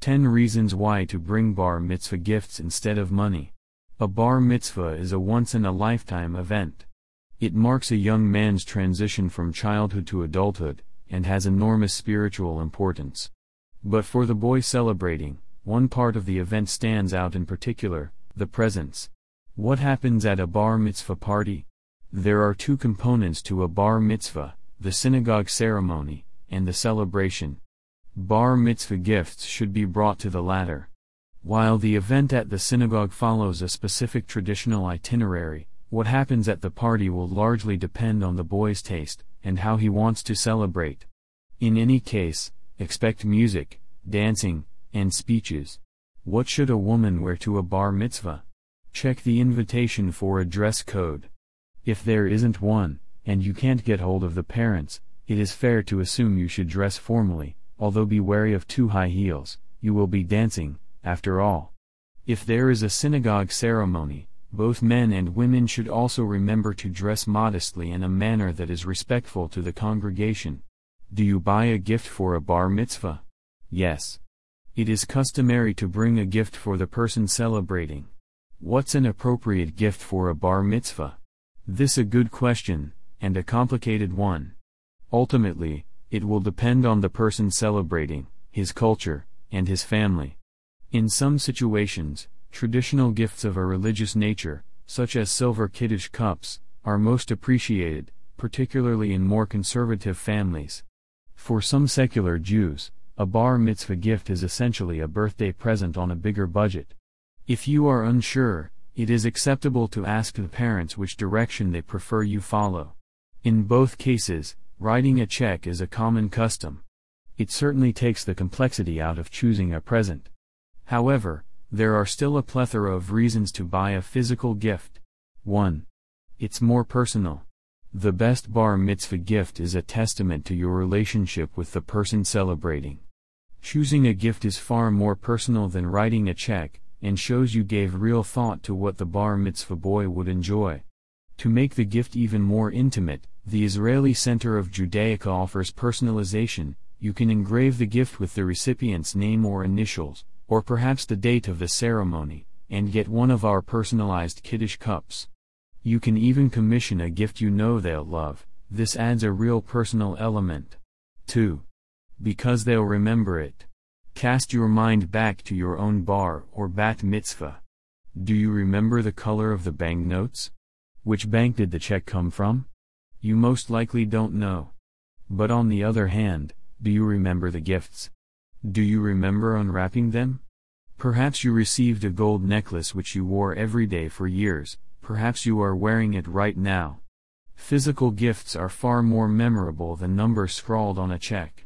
10 reasons why to bring bar mitzvah gifts instead of money. A bar mitzvah is a once-in-a-lifetime event. It marks a young man's transition from childhood to adulthood, and has enormous spiritual importance. But for the boy celebrating, one part of the event stands out in particular: the presents. What happens at a bar mitzvah party? There are two components to a bar mitzvah: the synagogue ceremony, and the celebration. Bar mitzvah gifts should be brought to the latter. While the event at the synagogue follows a specific traditional itinerary, what happens at the party will largely depend on the boy's taste, and how he wants to celebrate. In any case, expect music, dancing, and speeches. What should a woman wear to a bar mitzvah? Check the invitation for a dress code. If there isn't one, and you can't get hold of the parents, it is fair to assume you should dress formally, although be wary of too high heels. You will be dancing, after all. If there is a synagogue ceremony, both men and women should also remember to dress modestly in a manner that is respectful to the congregation. Do you buy a gift for a bar mitzvah? Yes. It is customary to bring a gift for the person celebrating. What's an appropriate gift for a bar mitzvah? This a good question, and a complicated one. Ultimately, it will depend on the person celebrating, his culture, and his family. In some situations, traditional gifts of a religious nature, such as silver Kiddush cups, are most appreciated, particularly in more conservative families. For some secular Jews, a bar mitzvah gift is essentially a birthday present on a bigger budget. If you are unsure, it is acceptable to ask the parents which direction they prefer you follow. In both cases, writing a check is a common custom. It certainly takes the complexity out of choosing a present. However, there are still a plethora of reasons to buy a physical gift. 1. It's more personal. The best bar mitzvah gift is a testament to your relationship with the person celebrating. Choosing a gift is far more personal than writing a check, and shows you gave real thought to what the bar mitzvah boy would enjoy. To make the gift even more intimate, the Israeli Center of Judaica offers personalization. You can engrave the gift with the recipient's name or initials, or perhaps the date of the ceremony, and get one of our personalized Kiddush cups. You can even commission a gift you know they'll love. This adds a real personal element. 2. Because they'll remember it. Cast your mind back to your own bar or bat mitzvah. Do you remember the color of the banknotes? Which bank did the check come from? You most likely don't know. But on the other hand, do you remember the gifts? Do you remember unwrapping them? Perhaps you received a gold necklace which you wore every day for years. Perhaps you are wearing it right now. Physical gifts are far more memorable than numbers scrawled on a check.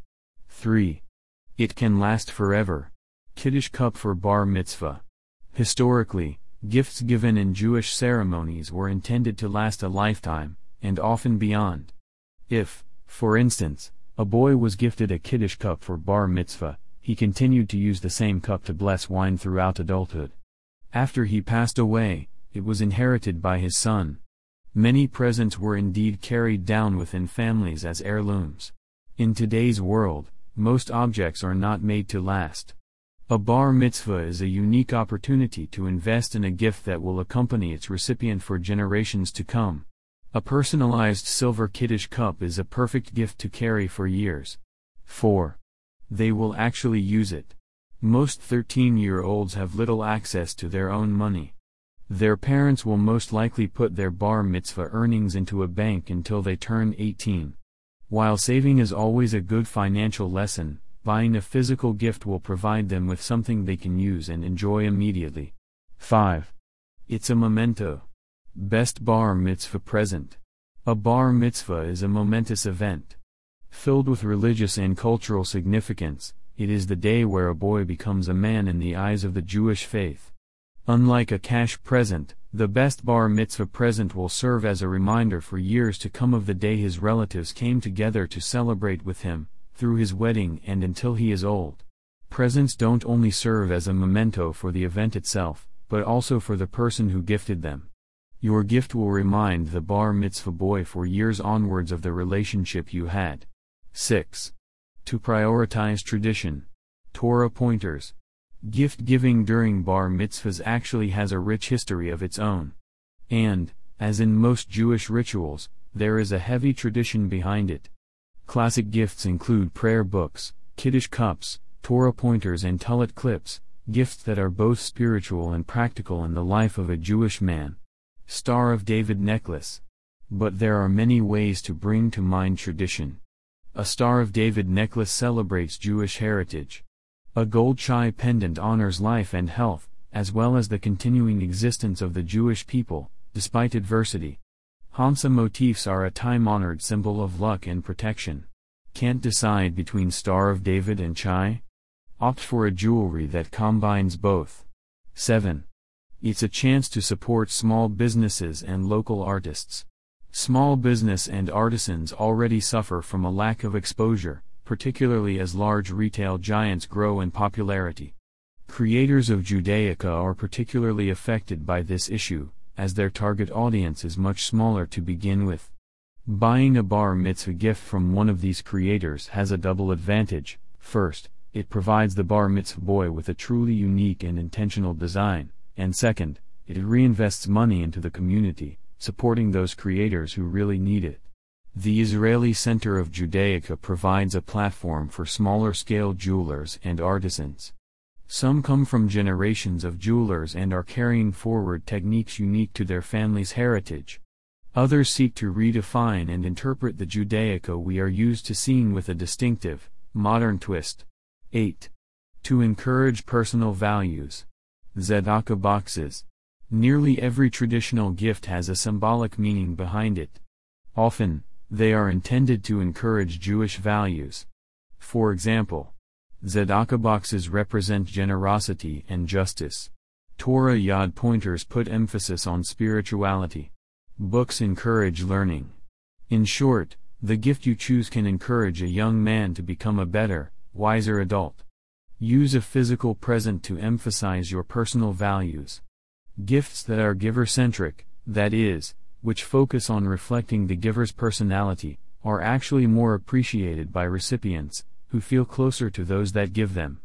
3. It can last forever. Kiddush cup for bar mitzvah. Historically, gifts given in Jewish ceremonies were intended to last a lifetime, and often beyond. If, for instance, a boy was gifted a Kiddush cup for bar mitzvah, he continued to use the same cup to bless wine throughout adulthood. After he passed away, it was inherited by his son. Many presents were indeed carried down within families as heirlooms. In today's world, most objects are not made to last. A bar mitzvah is a unique opportunity to invest in a gift that will accompany its recipient for generations to come. A personalized silver Kiddush cup is a perfect gift to carry for years. 4. They will actually use it. Most 13-year-olds have little access to their own money. Their parents will most likely put their bar mitzvah earnings into a bank until they turn 18. While saving is always a good financial lesson, buying a physical gift will provide them with something they can use and enjoy immediately. 5. It's a memento. Best bar mitzvah present. A bar mitzvah is a momentous event. Filled with religious and cultural significance, it is the day where a boy becomes a man in the eyes of the Jewish faith. Unlike a cash present, the best bar mitzvah present will serve as a reminder for years to come of the day his relatives came together to celebrate with him, through his wedding and until he is old. Presents don't only serve as a memento for the event itself, but also for the person who gifted them. Your gift will remind the bar mitzvah boy for years onwards of the relationship you had. 6. To prioritize tradition. Torah pointers. Gift-giving during bar mitzvahs actually has a rich history of its own. And, as in most Jewish rituals, there is a heavy tradition behind it. Classic gifts include prayer books, Kiddush cups, Torah pointers and Talmud clips, gifts that are both spiritual and practical in the life of a Jewish man. Star of David necklace. But there are many ways to bring to mind tradition. A Star of David necklace celebrates Jewish heritage. A gold chai pendant honors life and health, as well as the continuing existence of the Jewish people, despite adversity. Hansa motifs are a time-honored symbol of luck and protection. Can't decide between Star of David and chai? Opt for a jewelry that combines both. 7. It's a chance to support small businesses and local artists. Small business and artisans already suffer from a lack of exposure, particularly as large retail giants grow in popularity. Creators of Judaica are particularly affected by this issue, as their target audience is much smaller to begin with. Buying a bar mitzvah gift from one of these creators has a double advantage. First, it provides the bar mitzvah boy with a truly unique and intentional design, and second, it reinvests money into the community, supporting those creators who really need it. The Israeli Center of Judaica provides a platform for smaller-scale jewelers and artisans. Some come from generations of jewelers and are carrying forward techniques unique to their family's heritage. Others seek to redefine and interpret the Judaica we are used to seeing with a distinctive, modern twist. 8. To encourage personal values. Tzedakah boxes. Nearly every traditional gift has a symbolic meaning behind it. Often, they are intended to encourage Jewish values. For example, tzedakah boxes represent generosity and justice. Torah yad pointers put emphasis on spirituality. Books encourage learning. In short, the gift you choose can encourage a young man to become a better, wiser adult. Use a physical present to emphasize your personal values. Gifts that are giver-centric, that is, which focus on reflecting the giver's personality, are actually more appreciated by recipients, who feel closer to those that give them.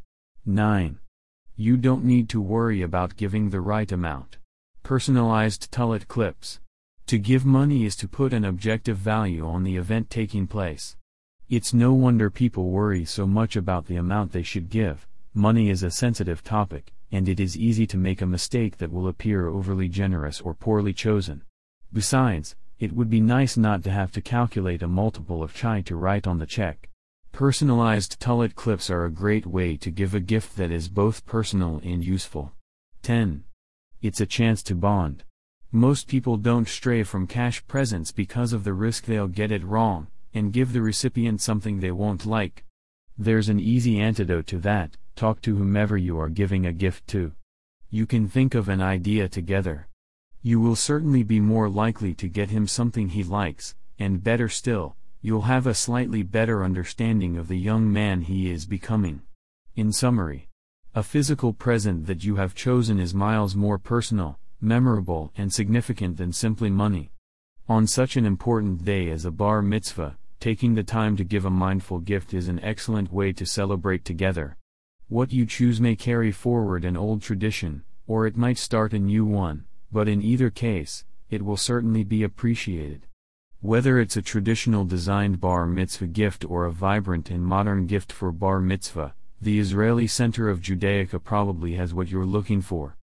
9. You don't need to worry about giving the right amount. Personalized Talmud clips. To give money is to put an objective value on the event taking place. It's no wonder people worry so much about the amount they should give. Money is a sensitive topic, and it is easy to make a mistake that will appear overly generous or poorly chosen. Besides, it would be nice not to have to calculate a multiple of chai to write on the check. Personalized Talmud clips are a great way to give a gift that is both personal and useful. 10. It's a chance to bond. Most people don't stray from cash presents because of the risk they'll get it wrong, and give the recipient something they won't like. There's an easy antidote to that: talk to whomever you are giving a gift to. You can think of an idea together. You will certainly be more likely to get him something he likes, and better still, you'll have a slightly better understanding of the young man he is becoming. In summary, a physical present that you have chosen is miles more personal, memorable and significant than simply money. On such an important day as a bar mitzvah, taking the time to give a mindful gift is an excellent way to celebrate together. What you choose may carry forward an old tradition, or it might start a new one, but in either case, it will certainly be appreciated. Whether it's a traditional designed bar mitzvah gift or a vibrant and modern gift for bar mitzvah, the Israeli Center of Judaica probably has what you're looking for.